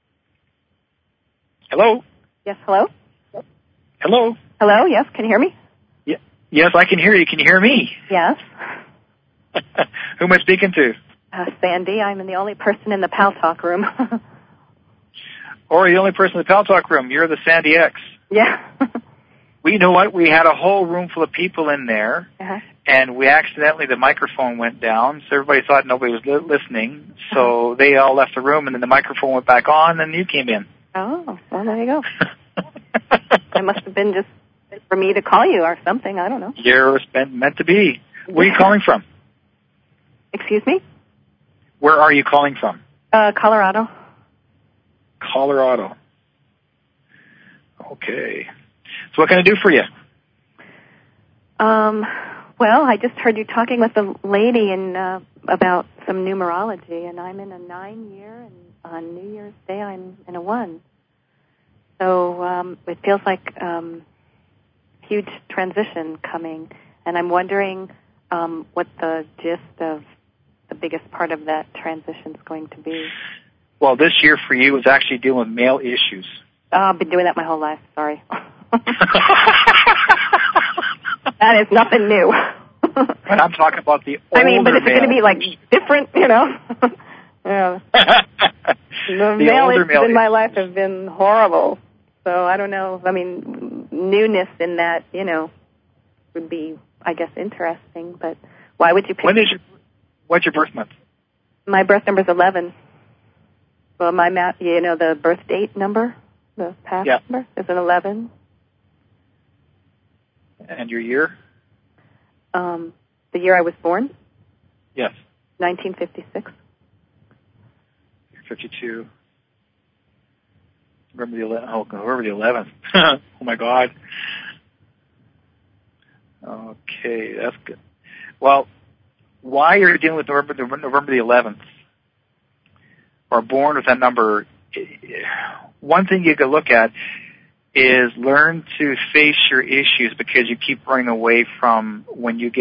Hello. Yes. Hello. Hello. Hello, yes, can you hear me? Yeah. Yes, I can hear you. Can you hear me? Yes. Who am I speaking to? Uh, Sandy. I'm the only person in the Pal Talk room. Or the only person in the Pal Talk room. You're the Sandy X. Yeah. We you know what? We had a whole room full of people in there, uh-huh. and we accidentally, the microphone went down, so everybody thought nobody was li- listening, so uh-huh. they all left the room, and then the microphone went back on, and you came in. Oh, well, there you go. It must have been just for me to call you or something. I don't know. You're meant to be. Where are you calling from? Excuse me? Where are you calling from? Uh, Colorado. Colorado. Okay. So what can I do for you? Um, well, I just heard you talking with a lady in, uh, about some numerology, and I'm in a nine-year, and on New Year's Day I'm in a one. So um, it feels like um, huge transition coming, and I'm wondering um, what the gist of the biggest part of that transition is going to be. Well, this year for you is actually dealing with male issues. Oh, I've been doing that my whole life. Sorry. That is nothing new. But I'm talking about the older I mean, but it's going to be like issues. different, you know. Yeah. The, the male issues male in my issues. life have been horrible. So I don't know. I mean, newness in that, you know, would be, I guess, interesting. But why would you pick? When is your, what's your birth month? My birth number is eleven. Well, my math, you know, the birth date number, the past yeah. number is an eleven. And your year? Um, the year I was born? Yes. nineteen fifty-six. You're fifty-two. Remember the eleventh? Oh, remember the eleventh. Oh my God. Okay, that's good. Well, why you're dealing with November, November the eleventh, or born with that number, one thing you could look at is learn to face your issues, because you keep running away from when you get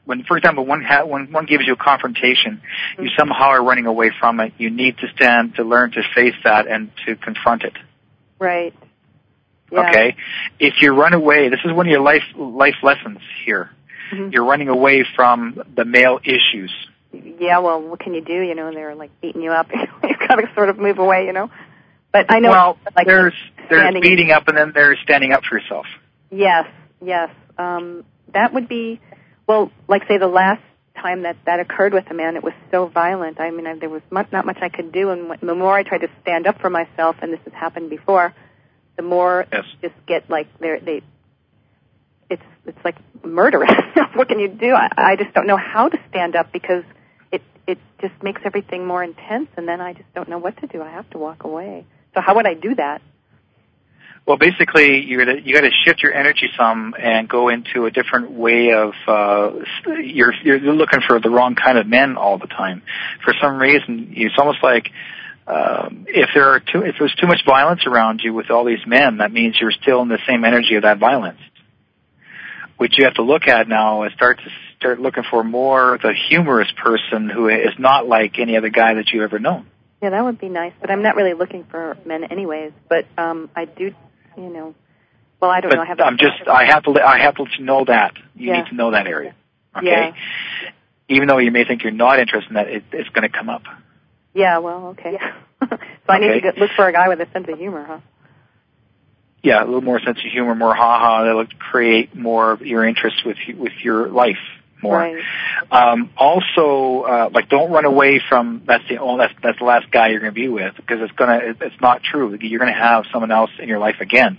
when, for example, one ha- when one gives you a confrontation, mm-hmm. you somehow are running away from it. You need to stand to learn to face that and to confront it. Right. Yeah. Okay? If you run away, this is one of your life life lessons here. Mm-hmm. You're running away from the male issues. Yeah, well, what can you do? You know, they're like beating you up. You've got to sort of move away, you know. But I know, well, like, there's there's beating up, and then there's standing up for yourself. Yes, yes. Um, that would be, well, like say the last time that that occurred with a man, it was so violent. I mean, I, there was much, not much I could do, and the more I tried to stand up for myself, and this has happened before, the more yes. just get like they're, they. It's it's like murderous. What can you do? I, I just don't know how to stand up because it it just makes everything more intense, and then I just don't know what to do. I have to walk away. So how would I do that? Well, basically, you got to you got to shift your energy some and go into a different way of. Uh, you're you're looking for the wrong kind of men all the time. For some reason, it's almost like um, if there are too if there's too much violence around you with all these men, that means you're still in the same energy of that violence. What you have to look at now is start to start looking for more the humorous person who is not like any other guy that you've ever known. Yeah, that would be nice, but I'm not really looking for men anyways. But um, I do. You know, well, I don't but know. I have I'm just, I have to, I have to know that. You yeah. need to know that area. Okay? Yeah. Even though you may think you're not interested in that, it, it's going to come up. Yeah, well, okay. so I okay. need to get, look for a guy with a sense of humor, huh? Yeah, a little more sense of humor, more ha-ha. That'll create more of your interest with, with your life more. Right. Um, also, uh, like, don't run away from, that's the only, that's, that's the last guy you're going to be with, because it's gonna, it's not true. You're going to have someone else in your life again.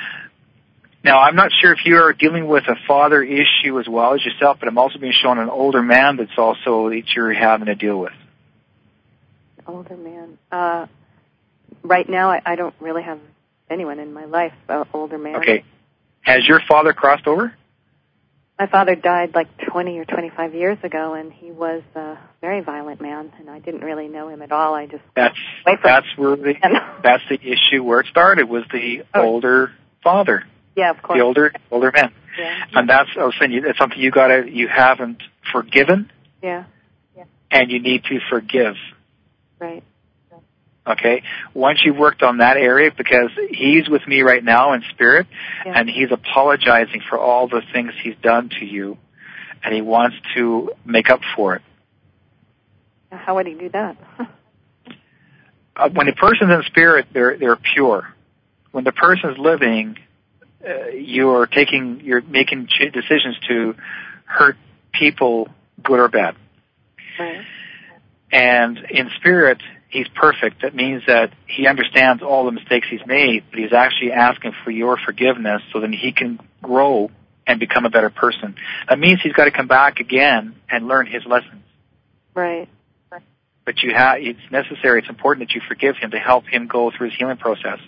Now, I'm not sure if you're dealing with a father issue as well as yourself, but I'm also being shown an older man that's also, that you're having to deal with. Older man. Uh, right now, I, I don't really have anyone in my life, uh, older man. Okay. Has your father crossed over? My father died like twenty or twenty-five years ago, and he was a very violent man, and I didn't really know him at all. I just that's that's where the that's the issue where it started was the oh. older father. Yeah, of course. The older older man. Yeah. And that's I was saying it's something you gotta you haven't forgiven. Yeah. Yeah. And you need to forgive. Right. Okay? Once you've worked on that area, because he's with me right now in spirit, yeah. and he's apologizing for all the things he's done to you, and he wants to make up for it. How would he do that? uh, when a person's in spirit, they're they're pure. When the person's living, uh, you're taking, you're making decisions to hurt people, good or bad. Right. And in spirit, he's perfect. That means that he understands all the mistakes he's made, but he's actually asking for your forgiveness so that he can grow and become a better person. That means he's got to come back again and learn his lessons. Right. But you have, it's necessary, it's important that you forgive him to help him go through his healing process.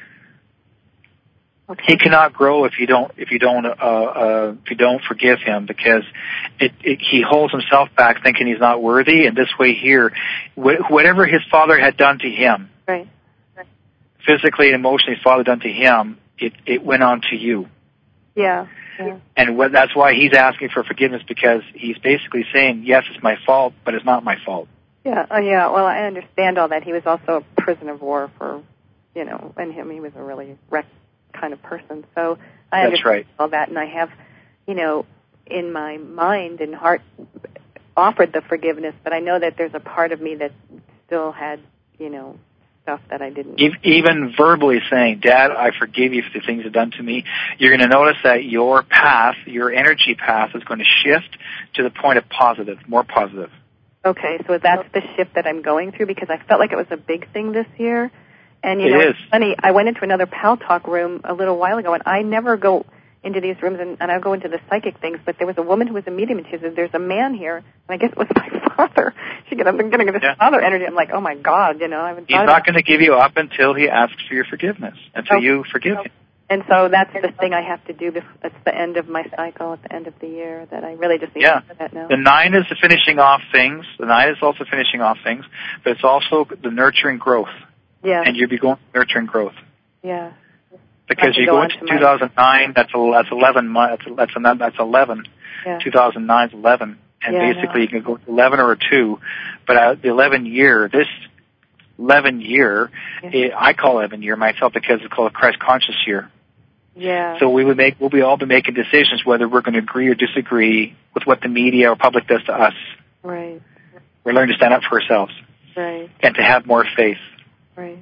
Okay. He cannot grow if you don't if you don't uh, uh, if you don't forgive him, because it, it, he holds himself back, thinking he's not worthy. And this way here, wh- whatever his father had done to him, right. physically and emotionally, his father done to him, it, it went on to you. Yeah. yeah. And what, that's why he's asking for forgiveness, because he's basically saying, yes, it's my fault, but it's not my fault. Yeah. Oh, yeah. Well, I understand all that. He was also a prisoner of war for, you know, and him. He was a really wrecked kind of person. So I That's understand right. all that, and I have, you know, in my mind and heart offered the forgiveness, but I know that there's a part of me that still had, you know, stuff that I didn't. Even verbally saying, Dad, I forgive you for the things you've done to me, you're going to notice that your path, your energy path is going to shift to the point of positive, more positive. Okay, so that's the shift that I'm going through, because I felt like it was a big thing this year. And, you it know, is. it's funny, I went into another Pal Talk room a little while ago, and I never go into these rooms, and, and I go into the psychic things, but there was a woman who was a medium, and she said, there's a man here, and I guess it was my father. She said, I'm going to get this yeah. father energy. I'm like, oh, my God, you know. I haven't He's not going to give you up until he asks for your forgiveness, until okay. you forgive him. And so that's the thing I have to do. That's the end of my cycle, at the end of the year, that I really just need yeah. to do that now. The nine is the finishing off things. The nine is also finishing off things, but it's also the nurturing growth. Yeah. And you'll be going nurturing growth. Yeah. Because you go go into two thousand nine, that's a, that's eleven months. That's that's eleven. Yeah. two thousand nine's eleven. And yeah, basically you can go to eleven or a two. But uh, the eleven year, this eleven year, yeah. it, I call eleven year myself because it's called a Christ conscious year. Yeah. So we would make, we'll be all be making decisions whether we're going to agree or disagree with what the media or public does to us. Right. We're learning to stand up for ourselves. Right. And to have more faith. Right.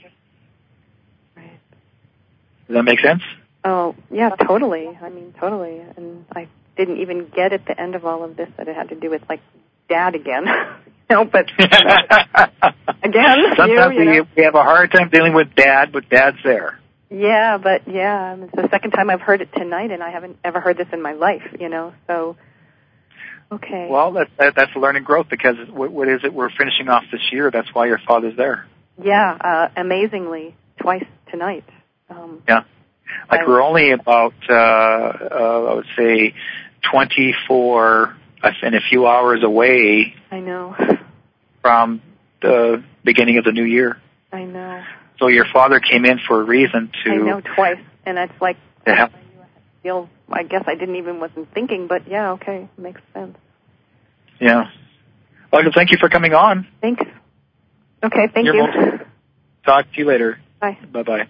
Right. Does that make sense? Oh, yeah, totally. I mean, totally. And I didn't even get at the end of all of this that it had to do with, like, Dad again. No, but uh, again, sometimes you, you know. we, we have a hard time dealing with Dad, but Dad's there. Yeah, but yeah, it's the second time I've heard it tonight, and I haven't ever heard this in my life, you know, so, okay. Well, that, that, that's learning growth, because what, what is it we're finishing off this year? That's why your father's there. Yeah, uh, amazingly, twice tonight. Um, yeah. Like, I, we're only about, uh, uh, I would say, twenty-four and a few hours away. I know. From the beginning of the new year. I know. So your father came in for a reason to... I know, twice. And it's like, yeah. I feel, I guess I didn't even wasn't thinking, but yeah, okay, makes sense. Yeah. Well, thank you for coming on. Thanks. Okay, thank You're you. Most, talk to you later. Bye. Bye-bye.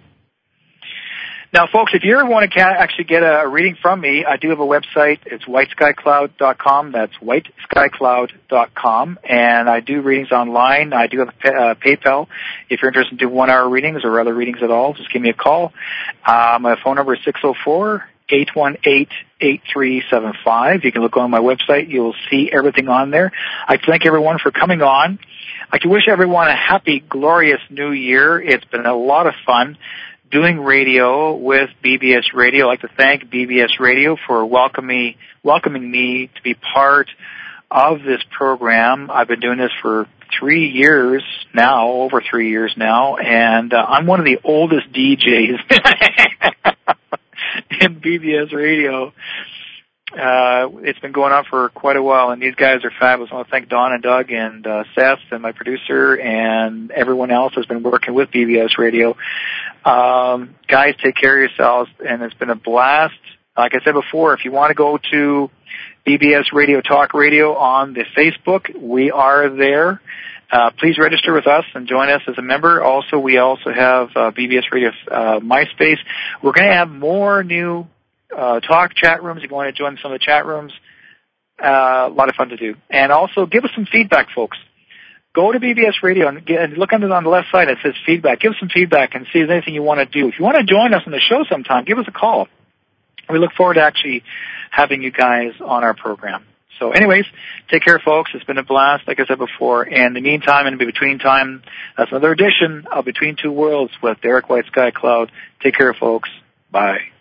Now, folks, if you ever want to ca- actually get a reading from me, I do have a website. It's white sky cloud dot com. That's white sky cloud dot com. And I do readings online. I do have a pay- uh, PayPal. If you're interested in doing one-hour readings or other readings at all, just give me a call. Uh, my phone number is six oh four, eight one eight, eight three seven five. You can look on my website. You'll see everything on there. I thank everyone for coming on. I can wish everyone a happy, glorious new year. It's been a lot of fun doing radio with B B S Radio. I'd like to thank B B S Radio for welcoming welcoming me to be part of this program. I've been doing this for three years now, over three years now, and uh, I'm one of the oldest D Js in B B S Radio. Uh, it's been going on for quite a while, and these guys are fabulous. I want to thank Don and Doug and uh, Seth and my producer and everyone else who's been working with B B S Radio. Um, guys, take care of yourselves, and it's been a blast. Like I said before, if you want to go to B B S Radio Talk Radio on the Facebook, we are there. Uh, please register with us and join us as a member. Also, we also have uh, B B S Radio uh, MySpace. We're going to have more new Uh, talk chat rooms. If you want to join some of the chat rooms, uh, a lot of fun to do. And also, give us some feedback, folks. Go to B B S Radio and, get, and look under on the left side. It says feedback. Give us some feedback and see if there's anything you want to do. If you want to join us on the show sometime, give us a call. We look forward to actually having you guys on our program. So anyways, take care, folks. It's been a blast, like I said before. And in the meantime, in the between time, that's another edition of Between Two Worlds with Derek White Sky Cloud. Take care, folks. Bye.